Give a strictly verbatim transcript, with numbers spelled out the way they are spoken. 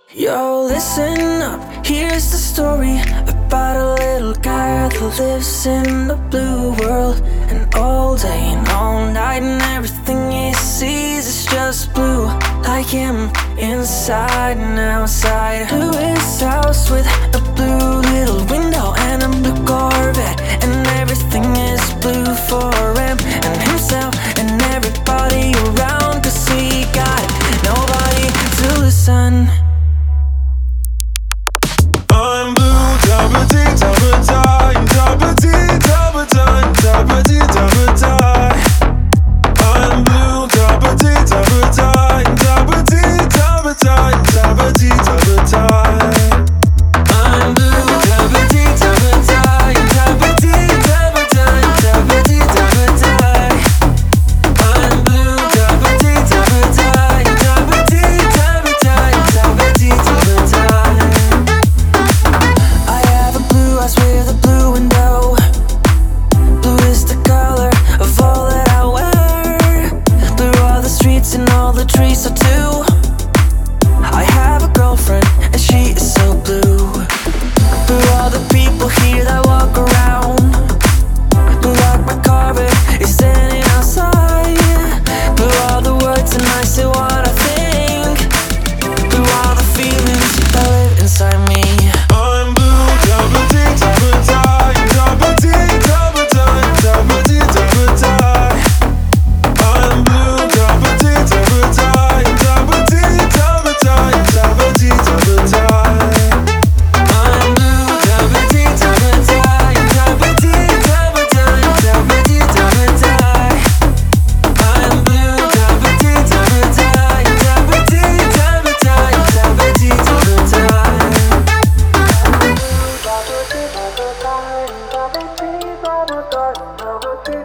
Yo, listen up, here's the story about a little guy that lives in the blue world. And all day and all night and everything he sees is just blue. Like him, inside and outside. Blue his house with a blue little window and a blue Corvette. And everything is blue for him and himself and everybody around. Cause he got nobody to listen. I'm blue, double D, double die, double D, double die, double D, double die. I'm blue, double D, double die, double D, double die, double D, double die. I'm blue, double D, double die, double D, double die, double D, double die. I'm blue, double D, double die, double D, double die, double D, double die. I swear the blue window. Blue is the color of all that I wear. Blue are the streets and all the trees so too. I have a girlfriend and she is so blue. Blue are the people here that walk around. Blue like my carpet is standing outside. Blue are the words and I say what I think. Blue are the feelings that live inside me. I'm blue, double D, double die, double D, double die, double D, double die. I'm blue, double D, double die, double D, double die, double D, double die. I'm blue, double D, double die, double D, double die, double D, double die. I'm blue, double D, double die, double D, double die, double D, double die.